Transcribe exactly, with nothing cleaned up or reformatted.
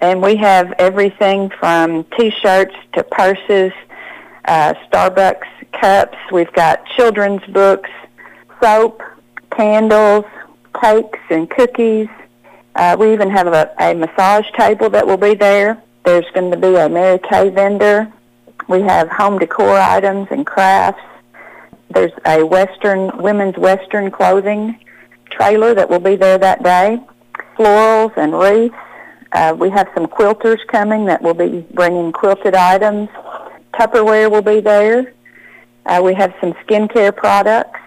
And we have everything from T-shirts to purses, uh, Starbucks cups. We've got children's books, soap, candles, cakes and cookies. Uh, we even have a, a massage table that will be there. There's going to be a Mary Kay vendor. We have home decor items and crafts. There's a Western, women's Western clothing trailer that will be there that day. Florals and wreaths. Uh, we have some quilters coming that will be bringing quilted items. Tupperware will be there. Uh, we have some skincare products.